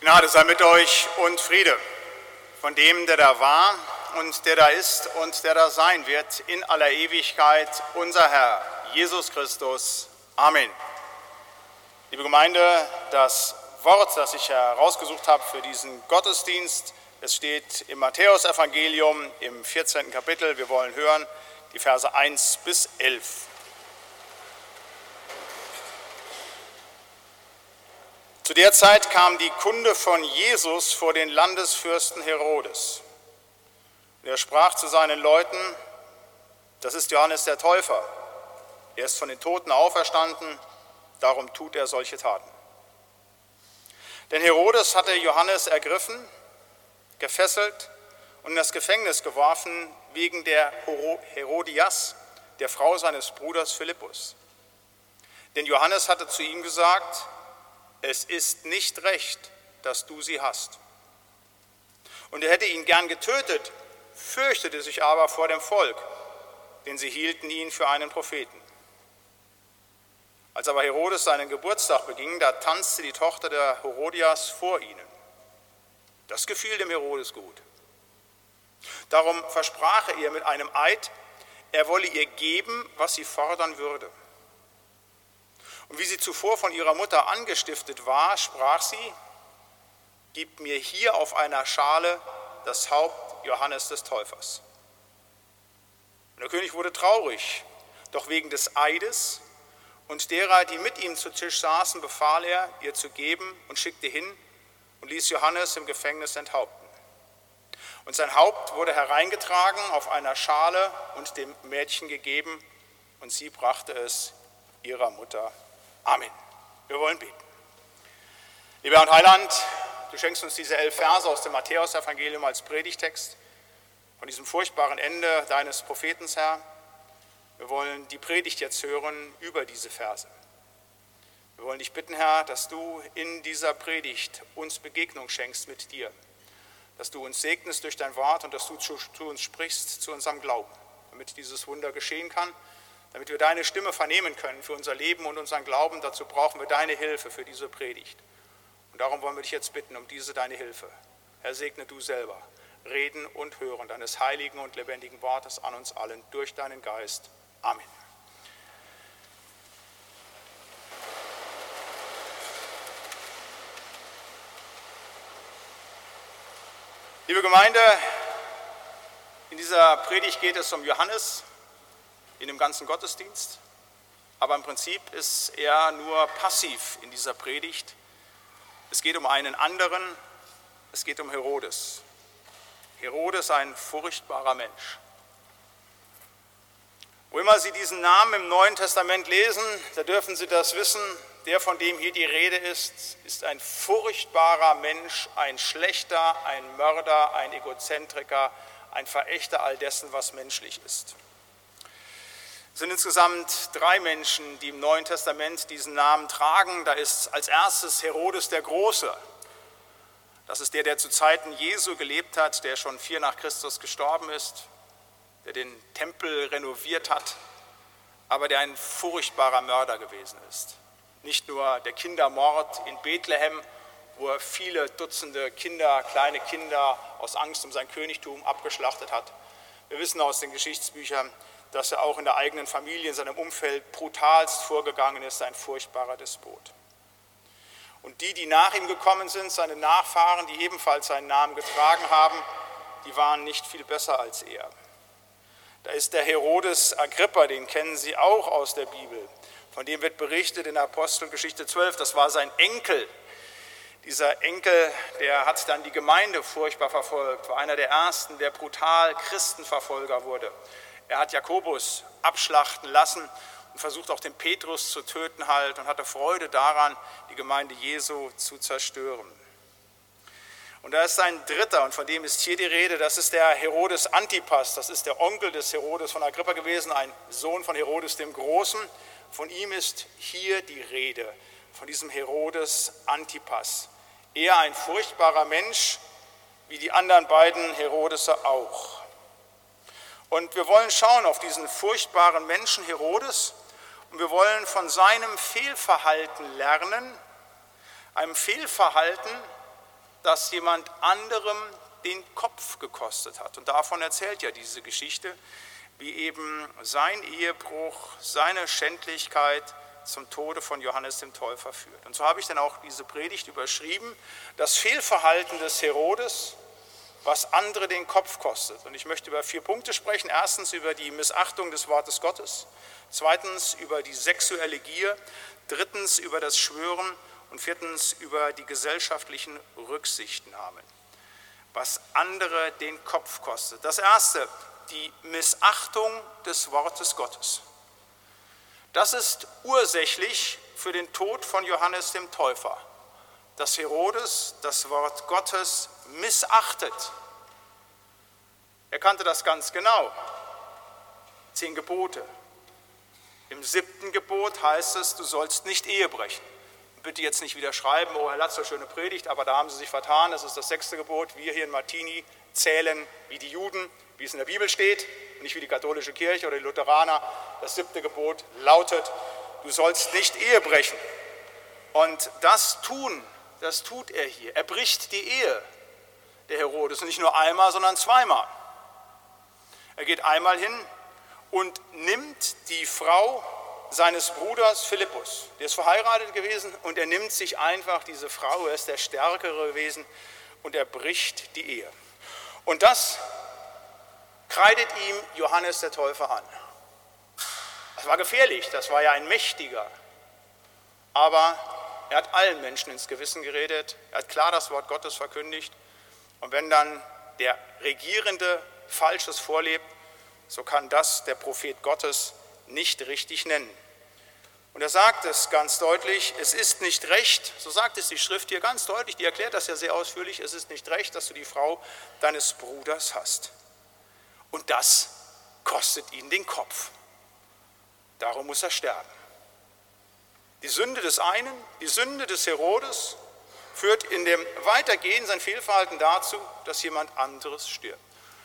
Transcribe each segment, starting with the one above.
Gnade sei mit euch und Friede von dem, der da war und der da ist und der da sein wird in aller Ewigkeit, unser Herr, Jesus Christus. Amen. Liebe Gemeinde, das Wort, das ich herausgesucht habe für diesen Gottesdienst, es steht im Matthäusevangelium im 14. Kapitel. Wir wollen hören die Verse 1 bis 11. Zu der Zeit kam die Kunde von Jesus vor den Landesfürsten Herodes. Er sprach zu seinen Leuten: Das ist Johannes der Täufer. Er ist von den Toten auferstanden, darum tut er solche Taten. Denn Herodes hatte Johannes ergriffen, gefesselt und in das Gefängnis geworfen wegen der Herodias, der Frau seines Bruders Philippus. Denn Johannes hatte zu ihm gesagt: Es ist nicht recht, dass du sie hast. Und er hätte ihn gern getötet, fürchtete sich aber vor dem Volk, denn sie hielten ihn für einen Propheten. Als aber Herodes seinen Geburtstag beging, da tanzte die Tochter der Herodias vor ihnen. Das gefiel dem Herodes gut. Darum versprach er ihr mit einem Eid, er wolle ihr geben, was sie fordern würde. Und wie sie zuvor von ihrer Mutter angestiftet war, sprach sie: Gib mir hier auf einer Schale das Haupt Johannes des Täufers. Und der König wurde traurig, doch wegen des Eides und derer, die mit ihm zu Tisch saßen, befahl er, ihr zu geben und schickte hin und ließ Johannes im Gefängnis enthaupten. Und sein Haupt wurde hereingetragen auf einer Schale und dem Mädchen gegeben, und sie brachte es ihrer Mutter. Amen. Wir wollen beten. Lieber Herr und Heiland, du schenkst uns diese 11 Verse aus dem Matthäusevangelium als Predigtext von diesem furchtbaren Ende deines Propheten, Herr. Wir wollen die Predigt jetzt hören über diese Verse. Wir wollen dich bitten, Herr, dass du in dieser Predigt uns Begegnung schenkst mit dir, dass du uns segnest durch dein Wort und dass du zu uns sprichst, zu unserem Glauben, damit dieses Wunder geschehen kann, damit wir deine Stimme vernehmen können für unser Leben und unseren Glauben. Dazu brauchen wir deine Hilfe für diese Predigt. Und darum wollen wir dich jetzt bitten um diese deine Hilfe. Herr, segne du selber Reden und Hören deines heiligen und lebendigen Wortes an uns allen durch deinen Geist. Amen. Liebe Gemeinde, in dieser Predigt geht es um Johannes in dem ganzen Gottesdienst, aber im Prinzip ist er nur passiv in dieser Predigt. Es geht um einen anderen, es geht um Herodes. Herodes, ein furchtbarer Mensch. Wo immer Sie diesen Namen im Neuen Testament lesen, da dürfen Sie das wissen, der, von dem hier die Rede ist ein furchtbarer Mensch, ein Schlechter, ein Mörder, ein Egozentriker, ein Verächter all dessen, was menschlich ist. Es sind insgesamt 3 Menschen, die im Neuen Testament diesen Namen tragen. Da ist als erstes Herodes der Große. Das ist der zu Zeiten Jesu gelebt hat, der schon 4 nach Christus gestorben ist, der den Tempel renoviert hat, aber der ein furchtbarer Mörder gewesen ist. Nicht nur der Kindermord in Bethlehem, wo er viele Dutzende Kinder, kleine Kinder aus Angst um sein Königtum abgeschlachtet hat. Wir wissen aus den Geschichtsbüchern, dass er auch in der eigenen Familie, in seinem Umfeld brutalst vorgegangen ist, ein furchtbarer Despot. Und die nach ihm gekommen sind, seine Nachfahren, die ebenfalls seinen Namen getragen haben, die waren nicht viel besser als er. Da ist der Herodes Agrippa, den kennen Sie auch aus der Bibel. Von dem wird berichtet in Apostelgeschichte 12, das war sein Enkel. Dieser Enkel, der hat dann die Gemeinde furchtbar verfolgt, war einer der ersten, der brutal Christenverfolger wurde. Er hat Jakobus abschlachten lassen und versucht auch den Petrus zu töten halt und hatte Freude daran, die Gemeinde Jesu zu zerstören. Und da ist ein dritter, und von dem ist hier die Rede, das ist der Herodes Antipas, das ist der Onkel des Herodes von Agrippa gewesen, ein Sohn von Herodes dem Großen. Von ihm ist hier die Rede, von diesem Herodes Antipas. Er ein furchtbarer Mensch, wie die anderen beiden Herodese auch. Und wir wollen schauen auf diesen furchtbaren Menschen Herodes und wir wollen von seinem Fehlverhalten lernen, einem Fehlverhalten, das jemand anderem den Kopf gekostet hat. Und davon erzählt ja diese Geschichte, wie eben sein Ehebruch, seine Schändlichkeit zum Tode von Johannes dem Täufer führt. Und so habe ich dann auch diese Predigt überschrieben, das Fehlverhalten des Herodes, was andere den Kopf kostet. Und ich möchte über 4 Punkte sprechen. Erstens über die Missachtung des Wortes Gottes, zweitens über die sexuelle Gier, drittens über das Schwören und viertens über die gesellschaftlichen Rücksichtnahmen, was andere den Kopf kostet. Das erste, die Missachtung des Wortes Gottes. Das ist ursächlich für den Tod von Johannes dem Täufer, dass Herodes das Wort Gottes missachtet. Er kannte das ganz genau. 10 Gebote. Im 7. Gebot heißt es, du sollst nicht Ehe brechen. Bitte jetzt nicht wieder schreiben, oh Herr Latz, so schöne Predigt, aber da haben Sie sich vertan, das ist das 6. Gebot. Wir hier in Martini zählen wie die Juden, wie es in der Bibel steht, nicht wie die katholische Kirche oder die Lutheraner. Das 7. Gebot lautet, du sollst nicht Ehe brechen. Und das tut er hier. Er bricht die Ehe, der Herodes, und nicht nur einmal, sondern zweimal. Er geht einmal hin und nimmt die Frau seines Bruders Philippus. Der ist verheiratet gewesen und er nimmt sich einfach diese Frau, er ist der Stärkere gewesen und er bricht die Ehe. Und das kreidet ihm Johannes der Täufer an. Das war gefährlich, das war ja ein Mächtiger. Aber er hat allen Menschen ins Gewissen geredet, er hat klar das Wort Gottes verkündigt. Und wenn dann der Regierende Falsches vorlebt, so kann das der Prophet Gottes nicht richtig nennen. Und er sagt es ganz deutlich, es ist nicht recht, so sagt es die Schrift hier ganz deutlich, die erklärt das ja sehr ausführlich, es ist nicht recht, dass du die Frau deines Bruders hast. Und das kostet ihn den Kopf. Darum muss er sterben. Die Sünde des einen, die Sünde des Herodes führt in dem Weitergehen sein Fehlverhalten dazu, dass jemand anderes stirbt.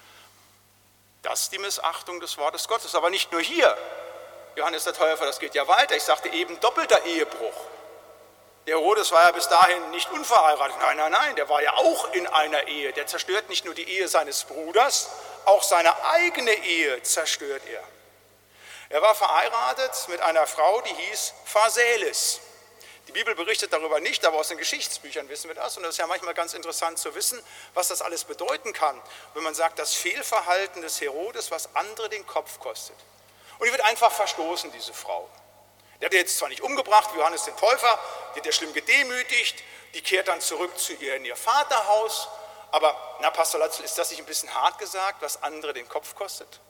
Das ist die Missachtung des Wortes Gottes, aber nicht nur hier. Johannes der Täufer, das geht ja weiter. Ich sagte eben doppelter Ehebruch. Der Herodes war ja bis dahin nicht unverheiratet. Nein, der war ja auch in einer Ehe. Der zerstört nicht nur die Ehe seines Bruders, auch seine eigene Ehe zerstört er. Er war verheiratet mit einer Frau, die hieß Phasaelis. Die Bibel berichtet darüber nicht, aber aus den Geschichtsbüchern wissen wir das. Und das ist ja manchmal ganz interessant zu wissen, was das alles bedeuten kann, wenn man sagt, das Fehlverhalten des Herodes, was andere den Kopf kostet. Und die wird einfach verstoßen, diese Frau. Der hat jetzt zwar nicht umgebracht, wie Johannes den Täufer, die hat er schlimm gedemütigt, die kehrt dann zurück zu ihr in ihr Vaterhaus. Aber, Pastor Latzel, ist das nicht ein bisschen hart gesagt, was andere den Kopf kostet?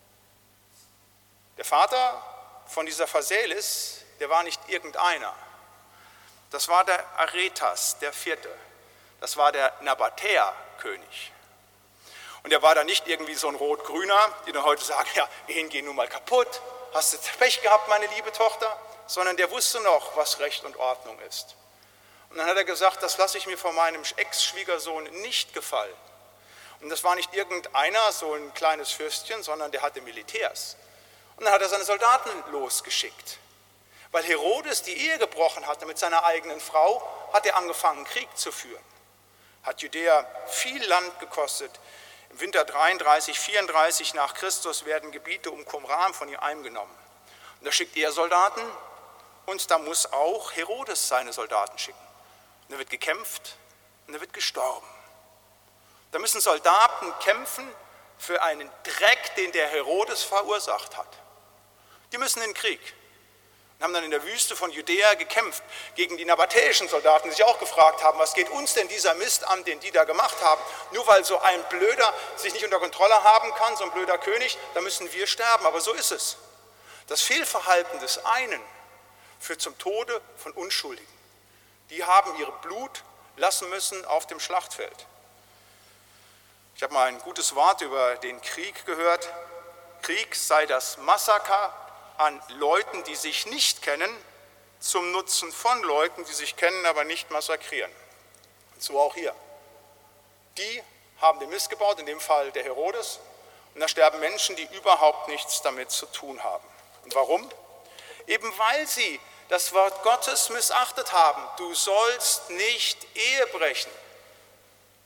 Der Vater von dieser Phasaelis, der war nicht irgendeiner. Das war der Aretas, der 4. Das war der Nabatäer-König. Und er war da nicht irgendwie so ein Rot-Grüner, die dann heute sagen, ja, Ehen gehen nun mal kaputt, hast du Pech gehabt, meine liebe Tochter? Sondern der wusste noch, was Recht und Ordnung ist. Und dann hat er gesagt, das lasse ich mir von meinem Ex-Schwiegersohn nicht gefallen. Und das war nicht irgendeiner, so ein kleines Fürstchen, sondern der hatte Militärs. Und dann hat er seine Soldaten losgeschickt. Weil Herodes die Ehe gebrochen hatte mit seiner eigenen Frau, hat er angefangen, Krieg zu führen. Hat Judäa viel Land gekostet. Im Winter 33, 34 nach Christus werden Gebiete um Qumran von ihm eingenommen. Und da schickt er Soldaten und da muss auch Herodes seine Soldaten schicken. Und da wird gekämpft und da wird gestorben. Da müssen Soldaten kämpfen für einen Dreck, den der Herodes verursacht hat. Die müssen in den Krieg. Und haben dann in der Wüste von Judäa gekämpft gegen die nabatäischen Soldaten, die sich auch gefragt haben, was geht uns denn dieser Mist an, den die da gemacht haben? Nur weil so ein Blöder sich nicht unter Kontrolle haben kann, so ein blöder König, da müssen wir sterben. Aber so ist es. Das Fehlverhalten des einen führt zum Tode von Unschuldigen. Die haben ihr Blut lassen müssen auf dem Schlachtfeld. Ich habe mal ein gutes Wort über den Krieg gehört. Krieg sei das Massaker an Leuten, die sich nicht kennen, zum Nutzen von Leuten, die sich kennen, aber nicht massakrieren. Und so auch hier. Die haben den Mist gebaut, in dem Fall der Herodes, und da sterben Menschen, die überhaupt nichts damit zu tun haben. Und warum? Eben weil sie das Wort Gottes missachtet haben. Du sollst nicht Ehe brechen.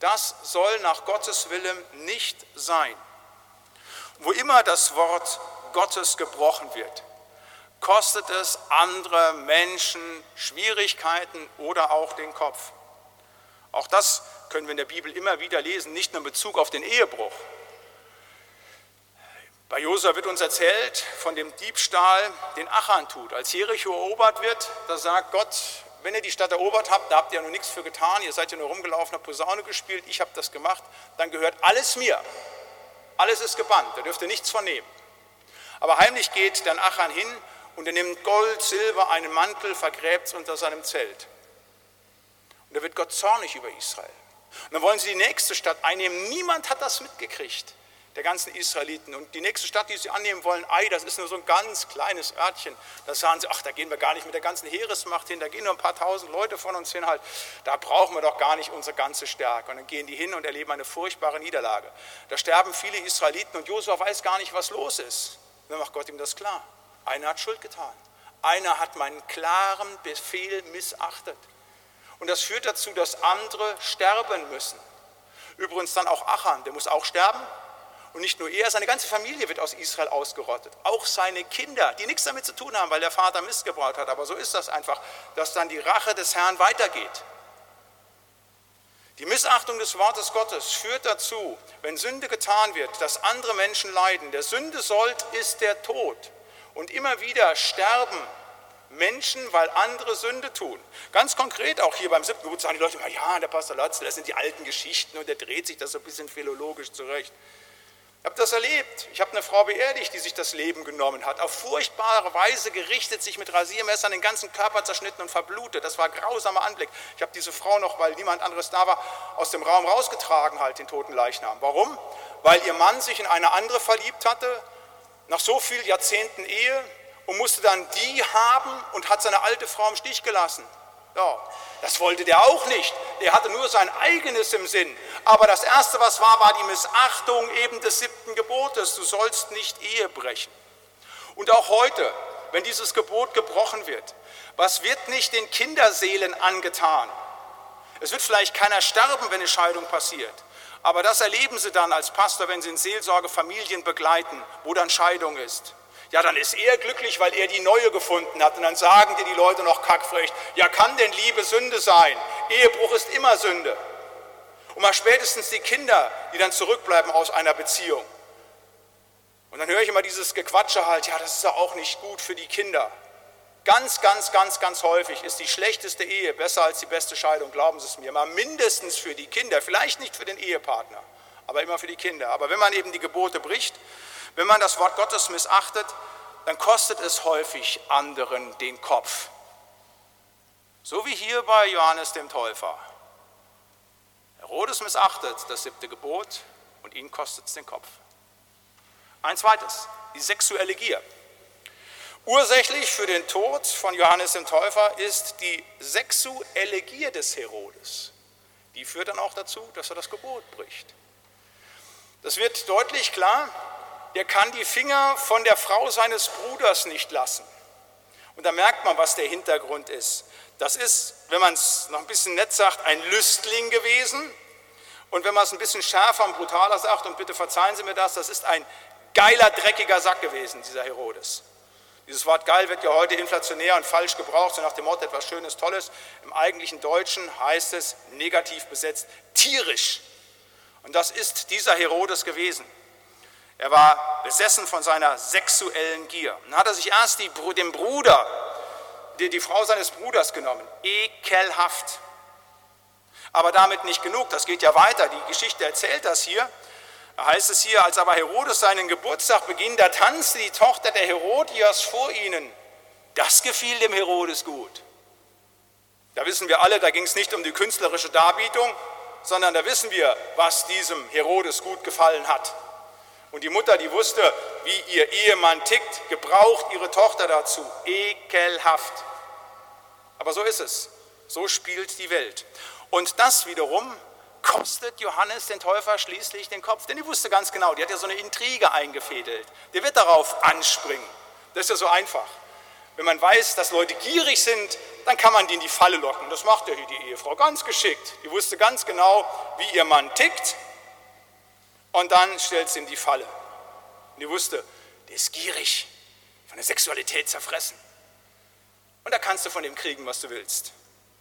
Das soll nach Gottes Willen nicht sein. Wo immer das Wort Gottes gebrochen wird, kostet es andere Menschen Schwierigkeiten oder auch den Kopf. Auch das können wir in der Bibel immer wieder lesen, nicht nur in Bezug auf den Ehebruch. Bei Josua wird uns erzählt von dem Diebstahl, den Achan tut. Als Jericho erobert wird, da sagt Gott, wenn ihr die Stadt erobert habt, da habt ihr ja nur nichts für getan, ihr seid ja nur rumgelaufen, habt Posaune gespielt, ich habe das gemacht, dann gehört alles mir. Alles ist gebannt, da dürft ihr nichts von nehmen. Aber heimlich geht dann Achan hin und er nimmt Gold, Silber, einen Mantel, vergräbt es unter seinem Zelt. Und da wird Gott zornig über Israel. Und dann wollen sie die nächste Stadt einnehmen. Niemand hat das mitgekriegt, der ganzen Israeliten. Und die nächste Stadt, die sie annehmen wollen, Ai, das ist nur so ein ganz kleines Örtchen. Da sagen sie, ach, da gehen wir gar nicht mit der ganzen Heeresmacht hin, da gehen nur ein paar tausend Leute von uns hin halt. Da brauchen wir doch gar nicht unsere ganze Stärke. Und dann gehen die hin und erleben eine furchtbare Niederlage. Da sterben viele Israeliten und Josua weiß gar nicht, was los ist. Dann macht Gott ihm das klar. Einer hat Schuld getan. Einer hat meinen klaren Befehl missachtet. Und das führt dazu, dass andere sterben müssen. Übrigens dann auch Achan, der muss auch sterben. Und nicht nur er, seine ganze Familie wird aus Israel ausgerottet. Auch seine Kinder, die nichts damit zu tun haben, weil der Vater Mist gebaut hat. Aber so ist das einfach, dass dann die Rache des Herrn weitergeht. Die Missachtung des Wortes Gottes führt dazu, wenn Sünde getan wird, dass andere Menschen leiden. Der Sünde Sold ist der Tod. Und immer wieder sterben Menschen, weil andere Sünde tun. Ganz konkret auch hier beim 7. Gebot sagen die Leute, ja, der Pastor Lotzel, das sind die alten Geschichten und der dreht sich das so ein bisschen philologisch zurecht. Ich habe das erlebt. Ich habe eine Frau beerdigt, die sich das Leben genommen hat. Auf furchtbare Weise gerichtet, sich mit Rasiermessern den ganzen Körper zerschnitten und verblutet. Das war ein grausamer Anblick. Ich habe diese Frau noch, weil niemand anderes da war, aus dem Raum rausgetragen, halt den toten Leichnam. Warum? Weil ihr Mann sich in eine andere verliebt hatte, nach so vielen Jahrzehnten Ehe, und musste dann die haben und hat seine alte Frau im Stich gelassen. Ja, das wollte der auch nicht. Der hatte nur sein eigenes im Sinn. Aber das Erste, was war die Missachtung eben des 7. Gebotes. Du sollst nicht Ehe brechen. Und auch heute, wenn dieses Gebot gebrochen wird, was wird nicht den Kinderseelen angetan? Es wird vielleicht keiner sterben, wenn eine Scheidung passiert. Aber das erleben sie dann als Pastor, wenn sie in Seelsorge Familien begleiten, wo dann Scheidung ist. Ja, dann ist er glücklich, weil er die neue gefunden hat. Und dann sagen dir die Leute noch kackfrech, ja, kann denn Liebe Sünde sein? Ehebruch ist immer Sünde. Und mal spätestens die Kinder, die dann zurückbleiben aus einer Beziehung. Und dann höre ich immer dieses Gequatsche halt, ja, das ist ja auch nicht gut für die Kinder. Ganz, ganz, ganz, ganz häufig ist die schlechteste Ehe besser als die beste Scheidung, glauben Sie es mir. Mal mindestens für die Kinder, vielleicht nicht für den Ehepartner, aber immer für die Kinder. Aber wenn man eben die Gebote bricht, wenn man das Wort Gottes missachtet, dann kostet es häufig anderen den Kopf. So wie hier bei Johannes dem Täufer. Herodes missachtet das 7. Gebot und ihn kostet es den Kopf. Ein zweites, die sexuelle Gier. Ursächlich für den Tod von Johannes dem Täufer ist die sexuelle Gier des Herodes. Die führt dann auch dazu, dass er das Gebot bricht. Das wird deutlich klar. Der kann die Finger von der Frau seines Bruders nicht lassen. Und da merkt man, was der Hintergrund ist. Das ist, wenn man es noch ein bisschen nett sagt, ein Lüstling gewesen. Und wenn man es ein bisschen schärfer und brutaler sagt, und bitte verzeihen Sie mir das ist ein geiler, dreckiger Sack gewesen, dieser Herodes. Dieses Wort geil wird ja heute inflationär und falsch gebraucht, so nach dem Motto etwas Schönes, Tolles. Im eigentlichen Deutschen heißt es, negativ besetzt, tierisch. Und das ist dieser Herodes gewesen. Er war besessen von seiner sexuellen Gier. Und dann hat er sich erst die Frau seines Bruders genommen. Ekelhaft. Aber damit nicht genug, das geht ja weiter. Die Geschichte erzählt das hier. Da heißt es hier, als aber Herodes seinen Geburtstag beging, da tanzte die Tochter der Herodias vor ihnen. Das gefiel dem Herodes gut. Da wissen wir alle, da ging es nicht um die künstlerische Darbietung, sondern da wissen wir, was diesem Herodes gut gefallen hat. Und die Mutter, die wusste, wie ihr Ehemann tickt, gebraucht ihre Tochter dazu. Ekelhaft. Aber so ist es. So spielt die Welt. Und das wiederum kostet Johannes den Täufer schließlich den Kopf. Denn die wusste ganz genau, die hat ja so eine Intrige eingefädelt. Der wird darauf anspringen. Das ist ja so einfach. Wenn man weiß, dass Leute gierig sind, dann kann man die in die Falle locken. Das macht ja hier die Ehefrau ganz geschickt. Die wusste ganz genau, wie ihr Mann tickt, und dann stellt sie in die Falle. Und die wusste, der ist gierig, von der Sexualität zerfressen. Und da kannst du von dem kriegen, was du willst.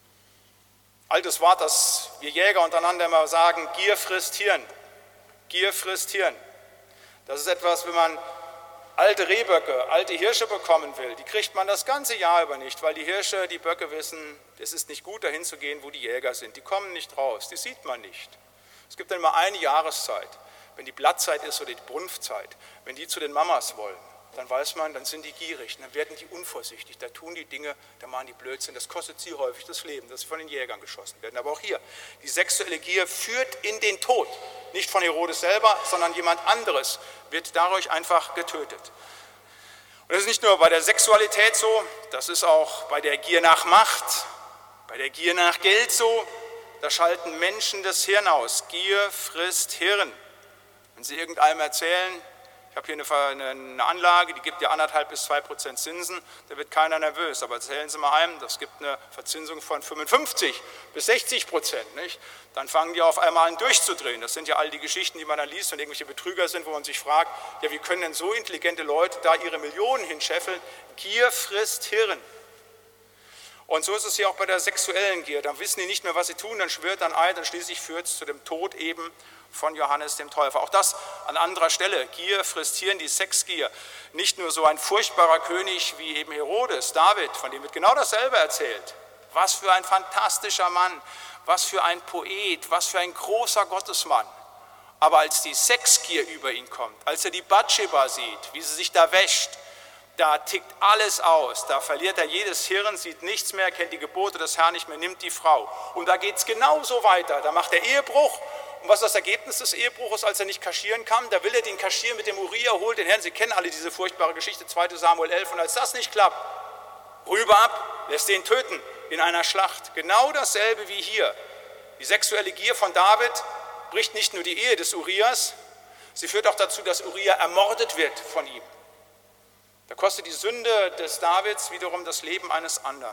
Altes Wort, das wir Jäger untereinander immer sagen: Gier frisst Hirn. Gier frisst Hirn. Das ist etwas, wenn man alte Rehböcke, alte Hirsche bekommen will, die kriegt man das ganze Jahr über nicht, weil die Hirsche, die Böcke wissen, es ist nicht gut, dahin zu gehen, wo die Jäger sind. Die kommen nicht raus, die sieht man nicht. Es gibt dann immer eine Jahreszeit, wenn die Blattzeit ist oder die Brunftzeit, wenn die zu den Mamas wollen, dann weiß man, dann sind die gierig, dann werden die unvorsichtig, da tun die Dinge, da machen die Blödsinn, das kostet sie häufig das Leben, dass sie von den Jägern geschossen werden. Aber auch hier, die sexuelle Gier führt in den Tod, nicht von Herodes selber, sondern jemand anderes wird dadurch einfach getötet. Und das ist nicht nur bei der Sexualität so, das ist auch bei der Gier nach Macht, bei der Gier nach Geld so, da schalten Menschen das Hirn aus. Gier frisst Hirn. Wenn Sie irgendeinem erzählen, ich habe hier eine Anlage, die gibt ja 1,5 bis 2% Zinsen, da wird keiner nervös. Aber erzählen Sie mal einem, das gibt eine Verzinsung von 55 bis 60%. Nicht? Dann fangen die auf einmal an durchzudrehen. Das sind ja all die Geschichten, die man dann liest, wenn irgendwelche Betrüger sind, wo man sich fragt, ja, wie können denn so intelligente Leute da ihre Millionen hinscheffeln? Gier frisst Hirn. Und so ist es hier auch bei der sexuellen Gier. Dann wissen die nicht mehr, was sie tun, dann schwört ein Eid und schließlich führt es zu dem Tod eben von Johannes dem Täufer. Auch das an anderer Stelle. Gier frisst Hirn, die Sexgier. Nicht nur so ein furchtbarer König wie eben Herodes, David, von dem wird genau dasselbe erzählt. Was für ein fantastischer Mann, was für ein Poet, was für ein großer Gottesmann. Aber als die Sexgier über ihn kommt, als er die Batscheba sieht, wie sie sich da wäscht, da tickt alles aus, da verliert er jedes Hirn, sieht nichts mehr, kennt die Gebote des Herrn nicht mehr, nimmt die Frau. Und da geht es genauso weiter, da macht er Ehebruch. Und was ist das Ergebnis des Ehebruches, als er nicht kaschieren kann? Da will er den kaschieren mit dem Uriah, holt den Herrn. Sie kennen alle diese furchtbare Geschichte, 2 Samuel 11. Und als das nicht klappt, rüber ab, lässt den töten in einer Schlacht. Genau dasselbe wie hier. Die sexuelle Gier von David bricht nicht nur die Ehe des Urias, sie führt auch dazu, dass Uriah ermordet wird von ihm. Da kostet die Sünde des Davids wiederum das Leben eines anderen.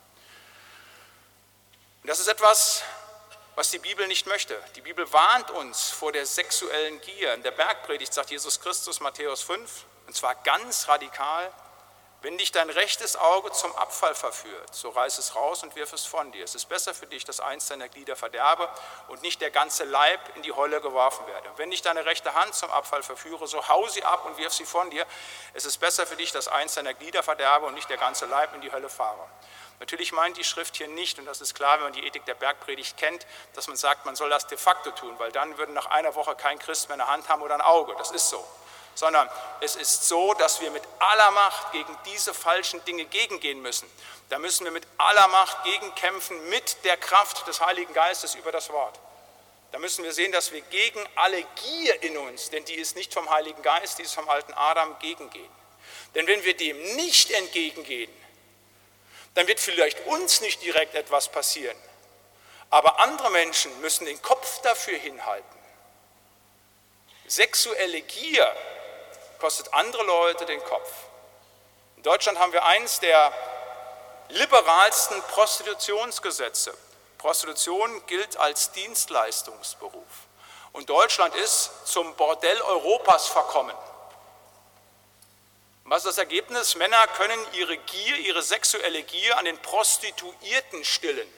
Und das ist etwas, was die Bibel nicht möchte. Die Bibel warnt uns vor der sexuellen Gier. In der Bergpredigt sagt Jesus Christus, Matthäus 5, und zwar ganz radikal: Wenn dich dein rechtes Auge zum Abfall verführt, so reiß es raus und wirf es von dir. Es ist besser für dich, dass eins deiner Glieder verderbe und nicht der ganze Leib in die Hölle geworfen werde. Wenn dich deine rechte Hand zum Abfall verführe, so hau sie ab und wirf sie von dir. Es ist besser für dich, dass eins deiner Glieder verderbe und nicht der ganze Leib in die Hölle fahre. Natürlich meint die Schrift hier nicht, und das ist klar, wenn man die Ethik der Bergpredigt kennt, dass man sagt, man soll das de facto tun, weil dann würde nach einer Woche kein Christ mehr eine Hand haben oder ein Auge. Das ist so. Sondern es ist so, dass wir mit aller Macht gegen diese falschen Dinge gegengehen müssen. Da müssen wir mit aller Macht gegenkämpfen mit der Kraft des Heiligen Geistes über das Wort. Da müssen wir sehen, dass wir gegen alle Gier in uns, denn die ist nicht vom Heiligen Geist, die ist vom alten Adam, gegengehen. Denn wenn wir dem nicht entgegengehen, dann wird vielleicht uns nicht direkt etwas passieren, aber andere Menschen müssen den Kopf dafür hinhalten. Sexuelle Gier kostet andere Leute den Kopf. In Deutschland haben wir eines der liberalsten Prostitutionsgesetze. Prostitution gilt als Dienstleistungsberuf. Und Deutschland ist zum Bordell Europas verkommen. Was ist das Ergebnis? Männer können ihre Gier, ihre sexuelle Gier an den Prostituierten stillen.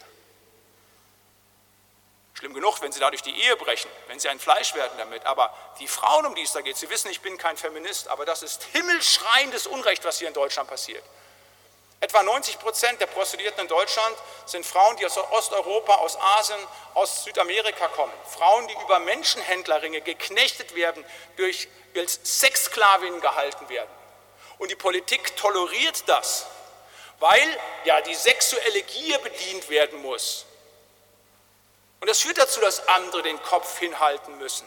Schlimm genug, wenn sie dadurch die Ehe brechen, wenn sie ein Fleisch werden damit. Aber die Frauen, um die es da geht, Sie wissen, ich bin kein Feminist, aber das ist himmelschreiendes Unrecht, was hier in Deutschland passiert. Etwa 90% der Prostituierten in Deutschland sind Frauen, die aus Osteuropa, aus Asien, aus Südamerika kommen. Frauen, die über Menschenhändlerringe geknechtet werden, als Sexsklavinnen gehalten werden. Und die Politik toleriert das, weil ja die sexuelle Gier bedient werden muss. Und das führt dazu, dass andere den Kopf hinhalten müssen.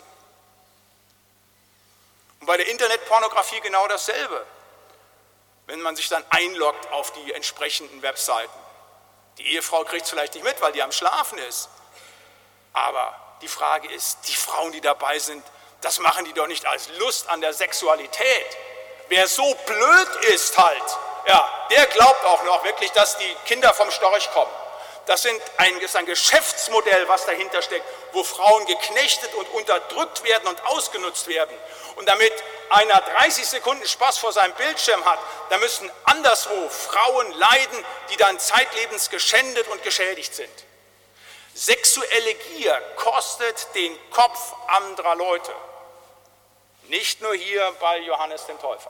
Und bei der Internetpornografie genau dasselbe. Wenn man sich dann einloggt auf die entsprechenden Webseiten. Die Ehefrau kriegt es vielleicht nicht mit, weil die am Schlafen ist. Aber die Frage ist, die Frauen, die dabei sind, das machen die doch nicht als Lust an der Sexualität. Wer so blöd ist halt, Ja, der glaubt auch noch wirklich, dass die Kinder vom Storch kommen. Das ist ein Geschäftsmodell, was dahinter steckt, wo Frauen geknechtet und unterdrückt werden und ausgenutzt werden. Und damit einer 30 Sekunden Spaß vor seinem Bildschirm hat, da müssen anderswo Frauen leiden, die dann zeitlebens geschändet und geschädigt sind. Sexuelle Gier kostet den Kopf anderer Leute. Nicht nur hier bei Johannes dem Täufer.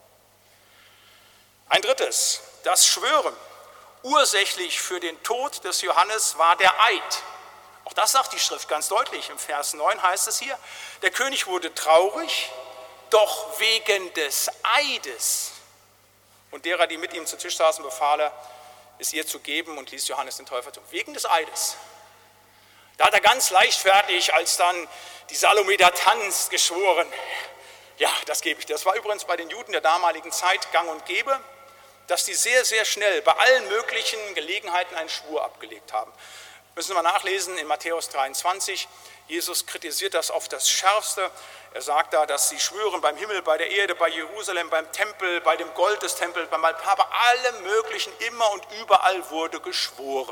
Ein drittes, das Schwören. Ursächlich für den Tod des Johannes war der Eid. Auch das sagt die Schrift ganz deutlich. Im Vers 9 heißt es hier, der König wurde traurig, doch wegen des Eides. Und derer, die mit ihm zu Tisch saßen, befahl er, es ihr zu geben und ließ Johannes den Täufer tun. Wegen des Eides. Da hat er ganz leichtfertig, als dann die Salome da tanzt, geschworen, ja, das gebe ich dir. Das war übrigens bei den Juden der damaligen Zeit gang und gäbe, dass die sehr, sehr schnell bei allen möglichen Gelegenheiten einen Schwur abgelegt haben. Müssen wir nachlesen in Matthäus 23. Jesus kritisiert das auf das Schärfste. Er sagt da, dass sie schwören beim Himmel, bei der Erde, bei Jerusalem, beim Tempel, bei dem Gold des Tempels, beim Altar, bei allem Möglichen, immer und überall wurde geschworen.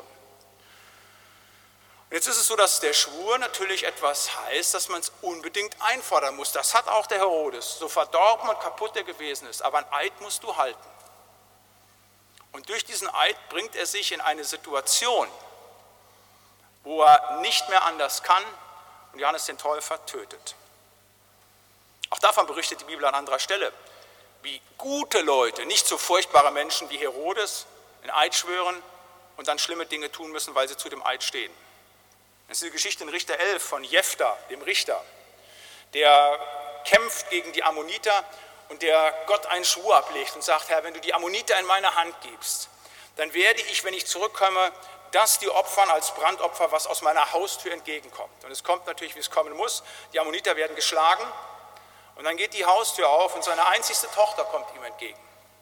Und jetzt ist es so, dass der Schwur natürlich etwas heißt, dass man es unbedingt einfordern muss. Das hat auch der Herodes, so verdorben und kaputt er gewesen ist. Aber ein Eid musst du halten. Und durch diesen Eid bringt er sich in eine Situation, wo er nicht mehr anders kann und Johannes den Täufer tötet. Auch davon berichtet die Bibel an anderer Stelle, wie gute Leute, nicht so furchtbare Menschen wie Herodes, einen Eid schwören und dann schlimme Dinge tun müssen, weil sie zu dem Eid stehen. Das ist die Geschichte in Richter 11 von Jefta, dem Richter, der kämpft gegen die Ammoniter und der Gott einen Schwur ablegt und sagt, Herr, wenn du die Ammoniter in meine Hand gibst, dann werde ich, wenn ich zurückkomme, das dir opfern als Brandopfer, was aus meiner Haustür entgegenkommt. Und es kommt natürlich, wie es kommen muss. Die Ammoniter werden geschlagen und dann geht die Haustür auf und seine einzigste Tochter kommt ihm entgegen.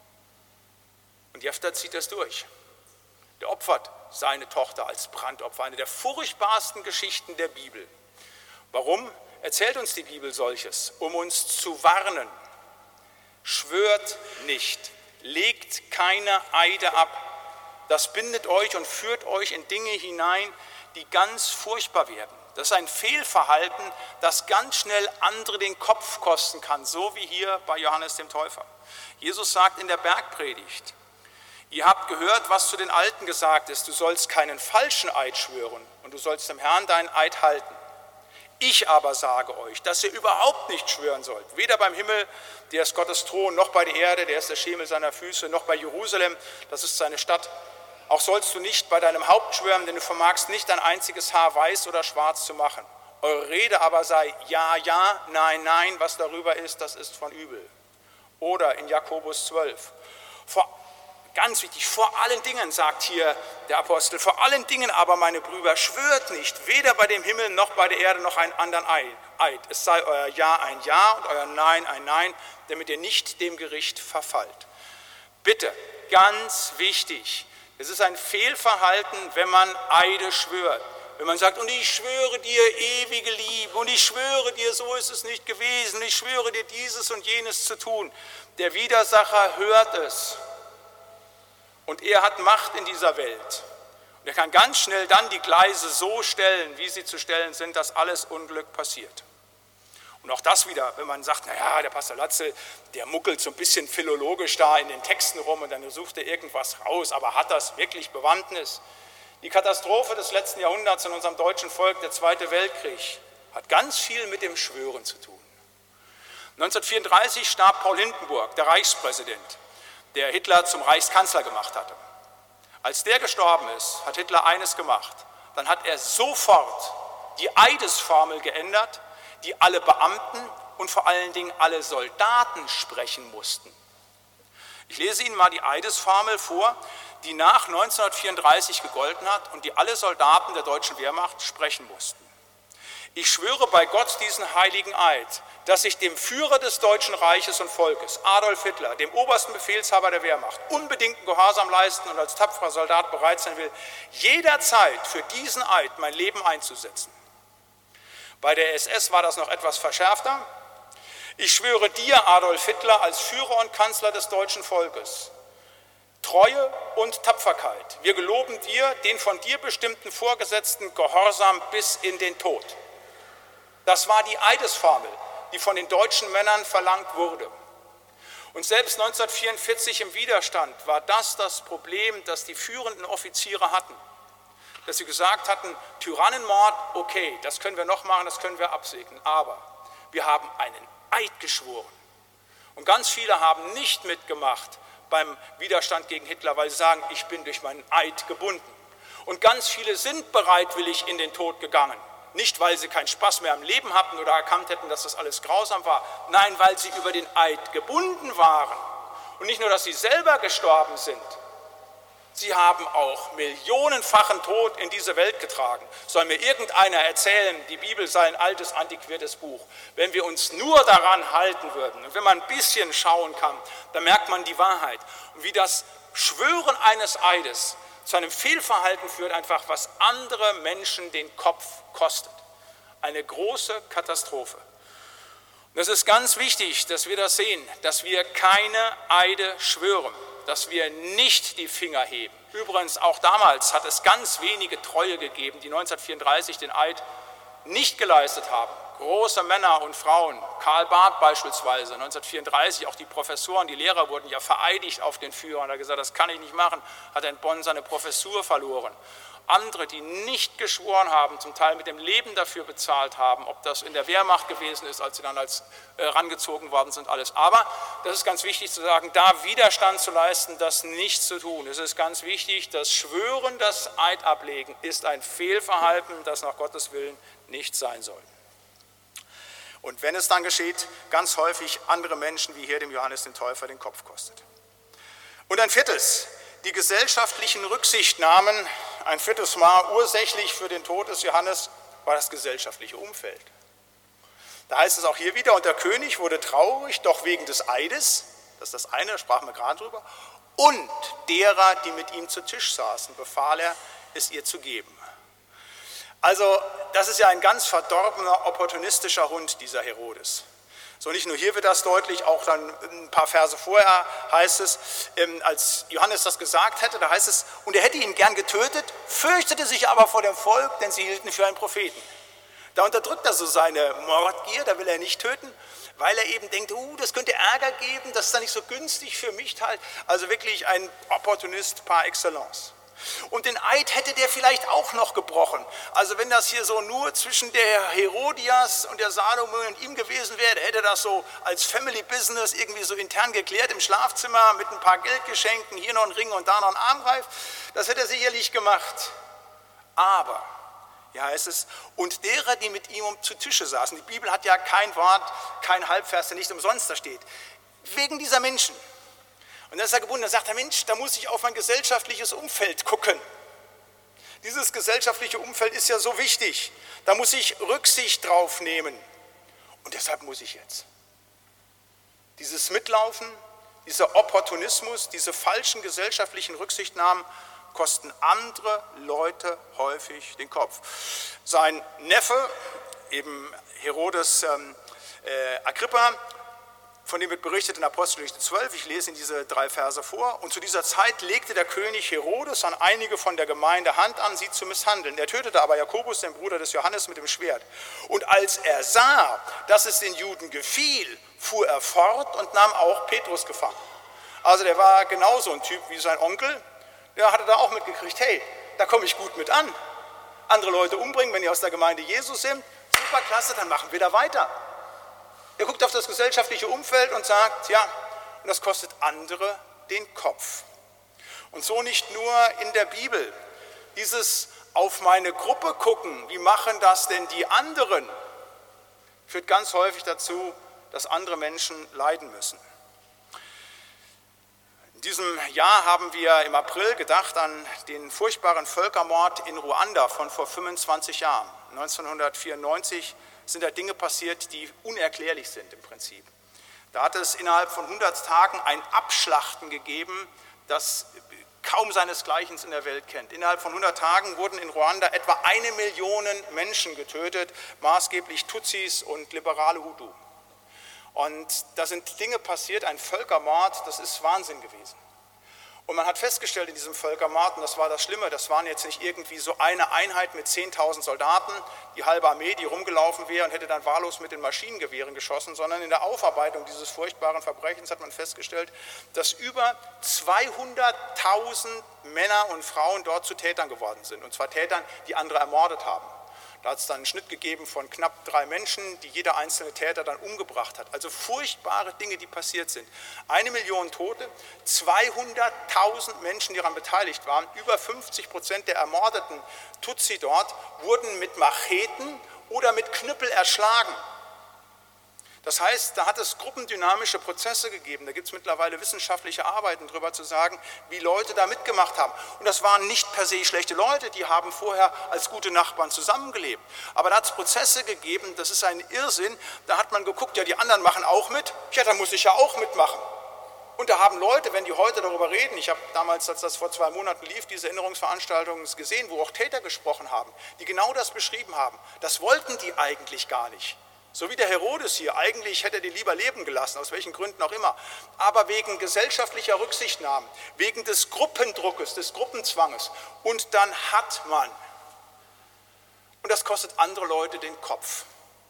Und Jefta zieht das durch. Der opfert seine Tochter als Brandopfer, eine der furchtbarsten Geschichten der Bibel. Warum erzählt uns die Bibel solches? Um uns zu warnen. Schwört nicht, legt keine Eide ab. Das bindet euch und führt euch in Dinge hinein, die ganz furchtbar werden. Das ist ein Fehlverhalten, das ganz schnell andere den Kopf kosten kann, so wie hier bei Johannes dem Täufer. Jesus sagt in der Bergpredigt, ihr habt gehört, was zu den Alten gesagt ist, du sollst keinen falschen Eid schwören und du sollst dem Herrn deinen Eid halten. Ich aber sage euch, dass ihr überhaupt nicht schwören sollt, weder beim Himmel, der ist Gottes Thron, noch bei der Erde, der ist der Schemel seiner Füße, noch bei Jerusalem, das ist seine Stadt. Auch sollst du nicht bei deinem Haupt schwören, denn du vermagst nicht ein einziges Haar weiß oder schwarz zu machen. Eure Rede aber sei ja, ja, nein, nein, was darüber ist, das ist von übel. Oder in Jakobus 12. Ganz wichtig, vor allen Dingen, sagt hier der Apostel, vor allen Dingen aber, meine Brüder, schwört nicht, weder bei dem Himmel noch bei der Erde noch einen anderen Eid. Es sei euer Ja ein Ja und euer Nein ein Nein, damit ihr nicht dem Gericht verfallt. Bitte, ganz wichtig, es ist ein Fehlverhalten, wenn man Eide schwört. Wenn man sagt, und ich schwöre dir ewige Liebe, und ich schwöre dir, so ist es nicht gewesen, ich schwöre dir dieses und jenes zu tun. Der Widersacher hört es. Und er hat Macht in dieser Welt. Und er kann ganz schnell dann die Gleise so stellen, wie sie zu stellen sind, dass alles Unglück passiert. Und auch das wieder, wenn man sagt, naja, der Pastor Latze, der muckelt so ein bisschen philologisch da in den Texten rum und dann sucht er irgendwas raus, aber hat das wirklich Bewandtnis? Die Katastrophe des letzten Jahrhunderts in unserem deutschen Volk, der Zweite Weltkrieg, hat ganz viel mit dem Schwören zu tun. 1934 starb Paul Hindenburg, der Reichspräsident, der Hitler zum Reichskanzler gemacht hatte. Als der gestorben ist, hat Hitler eines gemacht. Dann hat er sofort die Eidesformel geändert, die alle Beamten und vor allen Dingen alle Soldaten sprechen mussten. Ich lese Ihnen mal die Eidesformel vor, die nach 1934 gegolten hat und die alle Soldaten der deutschen Wehrmacht sprechen mussten. Ich schwöre bei Gott diesen heiligen Eid, dass ich dem Führer des Deutschen Reiches und Volkes, Adolf Hitler, dem obersten Befehlshaber der Wehrmacht, unbedingten Gehorsam leisten und als tapferer Soldat bereit sein will, jederzeit für diesen Eid mein Leben einzusetzen. Bei der SS war das noch etwas verschärfter. Ich schwöre dir, Adolf Hitler, als Führer und Kanzler des deutschen Volkes, Treue und Tapferkeit. Wir geloben dir den von dir bestimmten Vorgesetzten Gehorsam bis in den Tod. Das war die Eidesformel, die von den deutschen Männern verlangt wurde. Und selbst 1944 im Widerstand war das Problem, das die führenden Offiziere hatten. Dass sie gesagt hatten, Tyrannenmord, okay, das können wir noch machen, das können wir absegnen. Aber wir haben einen Eid geschworen. Und ganz viele haben nicht mitgemacht beim Widerstand gegen Hitler, weil sie sagen, ich bin durch meinen Eid gebunden. Und ganz viele sind bereitwillig in den Tod gegangen. Nicht, weil sie keinen Spaß mehr am Leben hatten oder erkannt hätten, dass das alles grausam war. Nein, weil sie über den Eid gebunden waren. Und nicht nur, dass sie selber gestorben sind, sie haben auch millionenfachen Tod in diese Welt getragen. Soll mir irgendeiner erzählen, die Bibel sei ein altes, antiquiertes Buch. Wenn wir uns nur daran halten würden und wenn man ein bisschen schauen kann, dann merkt man die Wahrheit. Und wie das Schwören eines Eides zu einem Fehlverhalten führt, einfach was andere Menschen den Kopf kostet. Eine große Katastrophe. Und es ist ganz wichtig, dass wir das sehen, dass wir keine Eide schwören, dass wir nicht die Finger heben. Übrigens, auch damals hat es ganz wenige Treue gegeben, die 1934 den Eid nicht geleistet haben. Große Männer und Frauen, Karl Barth beispielsweise, 1934, auch die Professoren, die Lehrer wurden ja vereidigt auf den Führer und er hat gesagt, das kann ich nicht machen, hat er in Bonn seine Professur verloren. Andere, die nicht geschworen haben, zum Teil mit dem Leben dafür bezahlt haben, ob das in der Wehrmacht gewesen ist, als sie dann rangezogen worden sind, alles. Aber das ist ganz wichtig zu sagen, da Widerstand zu leisten, das nicht zu tun. Es ist ganz wichtig, das Schwören, das Eid ablegen, ist ein Fehlverhalten, das nach Gottes Willen nicht sein soll. Und wenn es dann geschieht, ganz häufig andere Menschen, wie hier dem Johannes den Täufer, den Kopf kostet. Und ein viertes, die gesellschaftlichen Rücksichtnahmen, ein viertes Mal ursächlich für den Tod des Johannes, war das gesellschaftliche Umfeld. Da heißt es auch hier wieder, und der König wurde traurig, doch wegen des Eides, das ist das eine, da sprachen wir gerade drüber, und derer, die mit ihm zu Tisch saßen, befahl er, es ihr zu geben. Also das ist ja ein ganz verdorbener, opportunistischer Hund, dieser Herodes. So, nicht nur hier wird das deutlich, auch dann ein paar Verse vorher heißt es, als Johannes das gesagt hätte, da heißt es, und er hätte ihn gern getötet, fürchtete sich aber vor dem Volk, denn sie hielten für einen Propheten. Da unterdrückt er so seine Mordgier, da will er nicht töten, weil er eben denkt, das könnte Ärger geben, das ist dann nicht so günstig für mich halt. Also wirklich ein Opportunist par excellence. Und den Eid hätte der vielleicht auch noch gebrochen. Also wenn das hier so nur zwischen der Herodias und der Salome und ihm gewesen wäre, hätte das so als Family Business irgendwie so intern geklärt im Schlafzimmer mit ein paar Geldgeschenken, hier noch ein Ring und da noch ein Armreif. Das hätte er sicherlich gemacht. Aber, hier heißt es, und derer, die mit ihm zu Tische saßen. Die Bibel hat ja kein Wort, kein Halbvers, der nicht umsonst da steht. Wegen dieser Menschen. Und dann ist er gebunden, dann sagt er, Mensch, da muss ich auf mein gesellschaftliches Umfeld gucken. Dieses gesellschaftliche Umfeld ist ja so wichtig, da muss ich Rücksicht drauf nehmen. Und deshalb muss ich jetzt. Dieses Mitlaufen, dieser Opportunismus, diese falschen gesellschaftlichen Rücksichtnahmen kosten andere Leute häufig den Kopf. Sein Neffe, eben Herodes Agrippa, von dem wird berichtet in Apostelgeschichte 12, ich lese Ihnen diese 3 Verse vor. Und zu dieser Zeit legte der König Herodes an einige von der Gemeinde Hand an, sie zu misshandeln. Er tötete aber Jakobus, den Bruder des Johannes, mit dem Schwert. Und als er sah, dass es den Juden gefiel, fuhr er fort und nahm auch Petrus gefangen. Also der war genauso ein Typ wie sein Onkel. Der hatte da auch mitgekriegt, hey, da komme ich gut mit an. Andere Leute umbringen, wenn die aus der Gemeinde Jesus sind, super klasse, dann machen wir da weiter. Er guckt auf das gesellschaftliche Umfeld und sagt, ja, und das kostet andere den Kopf. Und so nicht nur in der Bibel. Dieses auf meine Gruppe gucken, wie machen das denn die anderen, führt ganz häufig dazu, dass andere Menschen leiden müssen. In diesem Jahr haben wir im April gedacht an den furchtbaren Völkermord in Ruanda von vor 25 Jahren. 1994 sind da Dinge passiert, die unerklärlich sind im Prinzip. Da hat es innerhalb von 100 Tagen ein Abschlachten gegeben, das kaum seinesgleichen in der Welt kennt. Innerhalb von 100 Tagen wurden in Ruanda etwa 1 Million Menschen getötet, maßgeblich Tutsis und liberale Hutu. Und da sind Dinge passiert, ein Völkermord, das ist Wahnsinn gewesen. Und man hat festgestellt in diesem Völkermord, und das war das Schlimme, das waren jetzt nicht irgendwie so eine Einheit mit 10.000 Soldaten, die halbe Armee, die rumgelaufen wäre und hätte dann wahllos mit den Maschinengewehren geschossen, sondern in der Aufarbeitung dieses furchtbaren Verbrechens hat man festgestellt, dass über 200.000 Männer und Frauen dort zu Tätern geworden sind, und zwar Tätern, die andere ermordet haben. Da hat es dann einen Schnitt gegeben von knapp 3 Menschen, die jeder einzelne Täter dann umgebracht hat. Also furchtbare Dinge, die passiert sind. 1 Million Tote, 200.000 Menschen, die daran beteiligt waren. Über 50% der ermordeten Tutsi dort wurden mit Macheten oder mit Knüppel erschlagen. Das heißt, da hat es gruppendynamische Prozesse gegeben. Da gibt es mittlerweile wissenschaftliche Arbeiten darüber zu sagen, wie Leute da mitgemacht haben. Und das waren nicht per se schlechte Leute, die haben vorher als gute Nachbarn zusammengelebt. Aber da hat es Prozesse gegeben, das ist ein Irrsinn. Da hat man geguckt, ja, die anderen machen auch mit. Ja, da muss ich ja auch mitmachen. Und da haben Leute, wenn die heute darüber reden, ich habe damals, als das vor 2 Monaten lief, diese Erinnerungsveranstaltung gesehen, wo auch Täter gesprochen haben, die genau das beschrieben haben. Das wollten die eigentlich gar nicht. So wie der Herodes hier, eigentlich hätte er die lieber leben gelassen, aus welchen Gründen auch immer. Aber wegen gesellschaftlicher Rücksichtnahmen, wegen des Gruppendruckes, des Gruppenzwanges. Und dann hat man, und das kostet andere Leute den Kopf.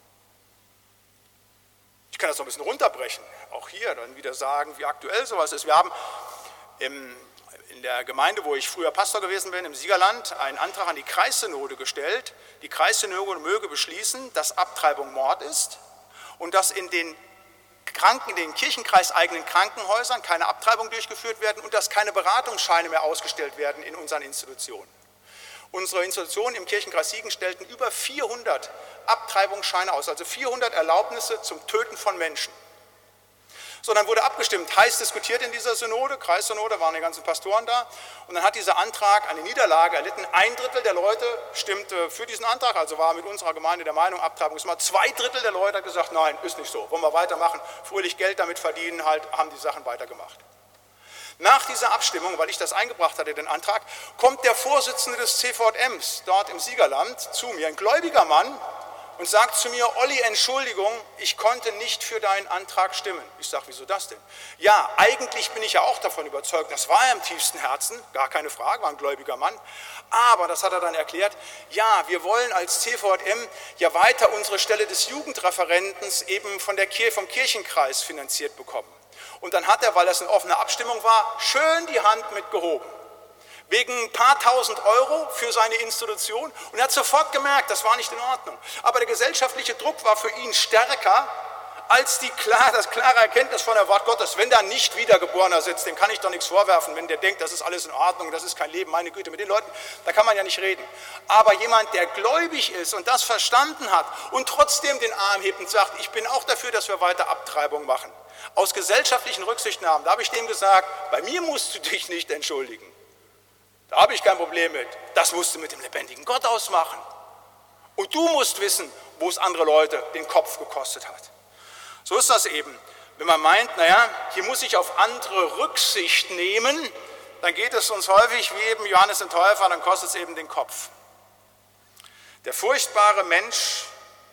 Ich kann das noch ein bisschen runterbrechen, auch hier dann wieder sagen, wie aktuell sowas ist. Wir haben in der Gemeinde, wo ich früher Pastor gewesen bin, im Siegerland, einen Antrag an die Kreissynode gestellt. Die Kreissynode möge beschließen, dass Abtreibung Mord ist und dass in den kirchenkreiseigenen Krankenhäusern keine Abtreibung durchgeführt werden und dass keine Beratungsscheine mehr ausgestellt werden in unseren Institutionen. Unsere Institutionen im Kirchenkreis Siegen stellten über 400 Abtreibungsscheine aus, also 400 Erlaubnisse zum Töten von Menschen. So, dann wurde abgestimmt, heiß diskutiert in dieser Synode, Kreissynode, waren die ganzen Pastoren da, und dann hat dieser Antrag eine Niederlage erlitten. 1/3 der Leute stimmte für diesen Antrag, also war mit unserer Gemeinde der Meinung, Abtreibung ist mal. 2/3 der Leute hat gesagt, nein, ist nicht so, wollen wir weitermachen, fröhlich Geld damit verdienen, halt, haben die Sachen weitergemacht. Nach dieser Abstimmung, weil ich das eingebracht hatte, den Antrag, kommt der Vorsitzende des CVMs dort im Siegerland zu mir, ein gläubiger Mann, und sagt zu mir, Olli, Entschuldigung, ich konnte nicht für deinen Antrag stimmen. Ich sage, wieso das denn? Ja, eigentlich bin ich ja auch davon überzeugt, das war er im tiefsten Herzen, gar keine Frage, war ein gläubiger Mann. Aber, das hat er dann erklärt, ja, wir wollen als CVM ja weiter unsere Stelle des Jugendreferentens eben vom Kirchenkreis finanziert bekommen. Und dann hat er, weil das eine offene Abstimmung war, schön die Hand mitgehoben. Wegen ein paar tausend Euro für seine Institution, und er hat sofort gemerkt, das war nicht in Ordnung. Aber der gesellschaftliche Druck war für ihn stärker als das klare Erkenntnis von der Wort Gottes. Wenn da nicht Wiedergeborener sitzt, dem kann ich doch nichts vorwerfen, wenn der denkt, das ist alles in Ordnung, das ist kein Leben, meine Güte, mit den Leuten, da kann man ja nicht reden. Aber jemand, der gläubig ist und das verstanden hat und trotzdem den Arm hebt und sagt, ich bin auch dafür, dass wir weiter Abtreibung machen, aus gesellschaftlichen Rücksichtnahmen, da habe ich dem gesagt, bei mir musst du dich nicht entschuldigen. Da habe ich kein Problem mit. Das musst du mit dem lebendigen Gott ausmachen. Und du musst wissen, wo es andere Leute den Kopf gekostet hat. So ist das eben. Wenn man meint, naja, hier muss ich auf andere Rücksicht nehmen, dann geht es uns häufig wie eben Johannes den Täufer, dann kostet es eben den Kopf. Der furchtbare Mensch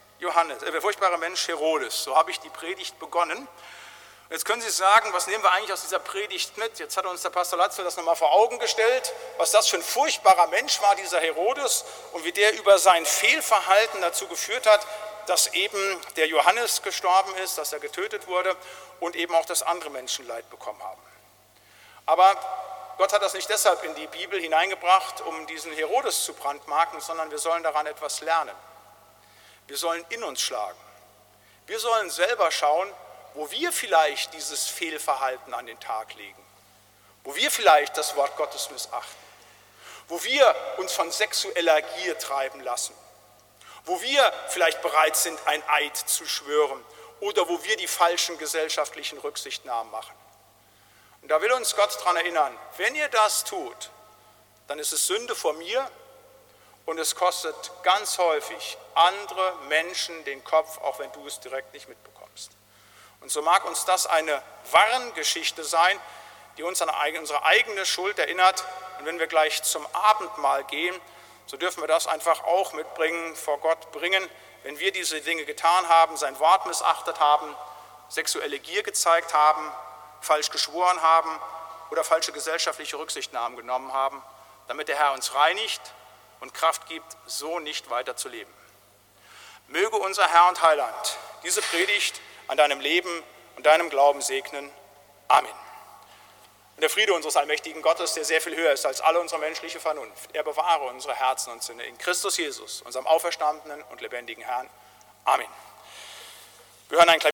Herodes, so habe ich die Predigt begonnen. Jetzt können Sie sagen, was nehmen wir eigentlich aus dieser Predigt mit? Jetzt hat uns der Pastor Latzel das nochmal vor Augen gestellt, was das für ein furchtbarer Mensch war, dieser Herodes, und wie der über sein Fehlverhalten dazu geführt hat, dass eben der Johannes gestorben ist, dass er getötet wurde und eben auch, dass andere Menschen Leid bekommen haben. Aber Gott hat das nicht deshalb in die Bibel hineingebracht, um diesen Herodes zu brandmarken, sondern wir sollen daran etwas lernen. Wir sollen in uns schlagen. Wir sollen selber schauen, wo wir vielleicht dieses Fehlverhalten an den Tag legen, wo wir vielleicht das Wort Gottes missachten, wo wir uns von sexueller Gier treiben lassen, wo wir vielleicht bereit sind, ein Eid zu schwören oder wo wir die falschen gesellschaftlichen Rücksichtnahmen machen. Und da will uns Gott daran erinnern, wenn ihr das tut, dann ist es Sünde vor mir und es kostet ganz häufig andere Menschen den Kopf, auch wenn du es direkt nicht mitbekommst. Und so mag uns das eine Warngeschichte sein, die uns an unsere eigene Schuld erinnert. Und wenn wir gleich zum Abendmahl gehen, so dürfen wir das einfach auch mitbringen, vor Gott bringen. Wenn wir diese Dinge getan haben, sein Wort missachtet haben, sexuelle Gier gezeigt haben, falsch geschworen haben oder falsche gesellschaftliche Rücksichtnahmen genommen haben, damit der Herr uns reinigt und Kraft gibt, so nicht weiter zu leben. Möge unser Herr und Heiland diese Predigt an deinem Leben und deinem Glauben segnen. Amen. Und der Friede unseres allmächtigen Gottes, der sehr viel höher ist als alle unsere menschliche Vernunft, er bewahre unsere Herzen und Sinne in Christus Jesus, unserem auferstandenen und lebendigen Herrn. Amen. Wir hören ein